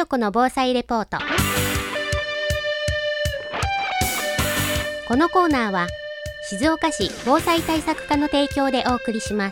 よこの防災レポート。このコーナーは静岡市防災対策課の提供でお送りします。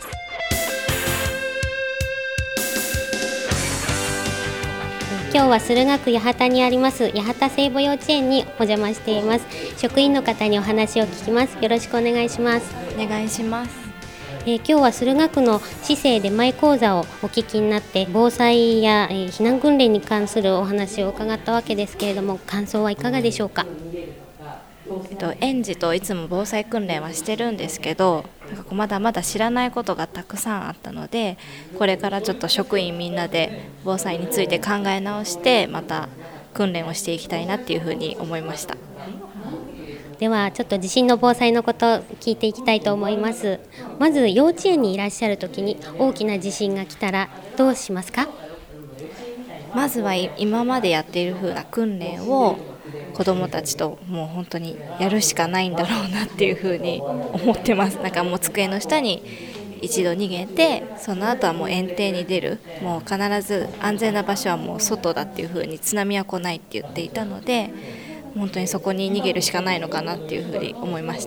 今日は駿河区八幡にあります八幡聖母幼稚園にお邪魔しています。職員の方にお話を聞きます。よろしくお願いします。 お願いします。 今日は駿河区の市政出前講座をお聞きになって防災や、避難訓練に関するお話を伺ったわけですけれども、感想はいかがでしょうか？ 園児といつも防災訓練はしてるんですけど、まだまだ知らないことがたくさんあったので、これからちょっと職員みんなで防災について考え直してまた訓練をしていきたいなっていうふうに思いました。 ではちょっと地震の防災のことを聞いていきたいと思います。まず幼稚園にいらっしゃるときに大きな地震が来たらどうしますか？ まずは今までやっている風な訓練を子どもたちともう本当にやるしかないんだろうなっていうふうに思ってます。なんかもう机の下に一度逃げて、その後はもう園庭に出る、もう必ず安全な場所はもう外だっていうふうに、津波は来ないって言っていたので、本当にそこに逃げるしかないのかなっていうふうに思いました。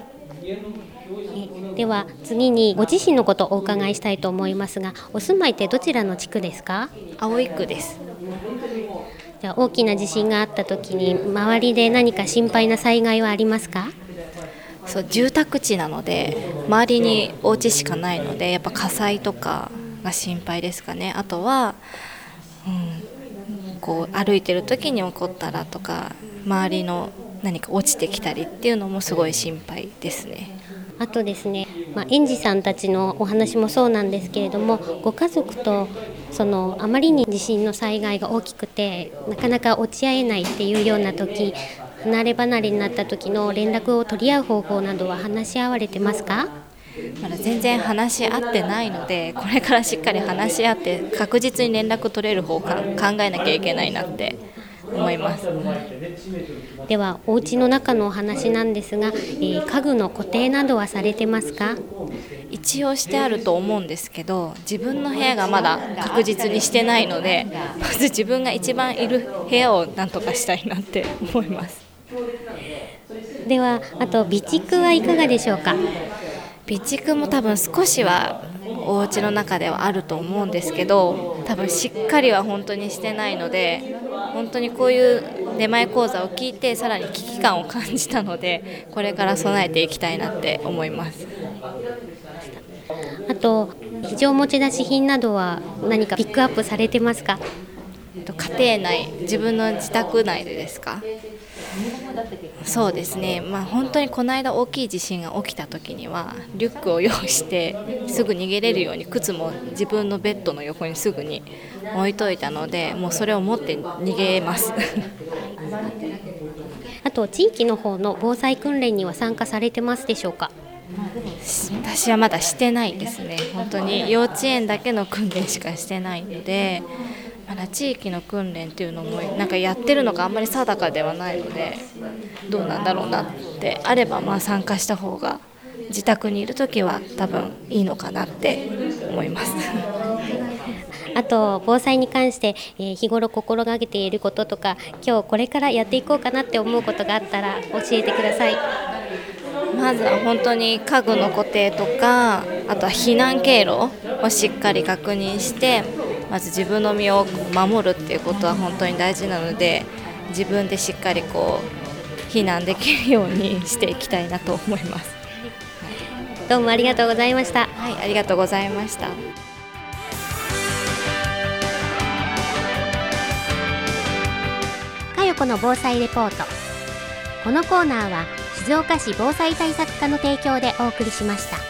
では次にご自身のことをお伺いしたいと思いますが、お住まいってどちらの地区ですか？ 葵区です。 じゃあ大きな地震があった時に周りで何か心配な災害はありますか？ そう住宅地なので周りにお家しかないので、やっぱ火災とかが心配ですかね。あとは、こう歩いてる時に起こったらとか、周りの何か落ちてきたりっていうのもすごい心配ですね。 あとですね、園児さんたちのお話もそうなんですけれども、ご家族とあまりに地震の災害が大きくてなかなか落ち合えないっていうような時、離れ離れになった時の連絡を取り合う方法などは話し合われてますか？ まだ全然話し合ってないので、これからしっかり話し合って確実に連絡取れる方法考えなきゃいけないなって思います。 ではお家の中のお話なんですが、家具の固定などはされてますか？ 一応してあると思うんですけど、自分の部屋がまだ確実にしてないので、まず自分が一番いる部屋をなんとかしたいなって思います。 ではあと備蓄はいかがでしょうか？ 備蓄も多分少しはお家の中ではあると思うんですけど、多分しっかりは本当にしてないので、本当にこういう出前講座を聞いてさらに危機感を感じたので、これから備えていきたいなって思います。 あと非常持ち出し品などは何かピックアップされてますか？ 家庭内、自分の自宅内でですか？そうですね、本当にこの間大きい地震が起きた時にはリュックを用意してすぐ逃げれるように靴も自分のベッドの横にすぐに置いといたので、もうそれを持って逃げますあと地域の方の防災訓練には参加されてますでしょうか？ 私はまだしてないですね。本当に幼稚園だけの訓練しかしてないので、まだ地域の訓練っていうのもなんかやってるのかあんまり定かではないので、どうなんだろうなってあれば参加した方が自宅にいるときは多分いいのかなって思いますあと防災に関して、日頃心がけていることとか、今日これからやっていこうかなって思うことがあったら教えてください。 まずは本当に家具の固定とか、あとは避難経路をしっかり確認して、まず自分の身を守るっていうことは本当に大事なので、自分でしっかり避難できるようにしていきたいなと思います。 どうもありがとうございました。 はい、ありがとうございました。 かよこの防災レポート。このコーナーは静岡市防災対策課の提供でお送りしました。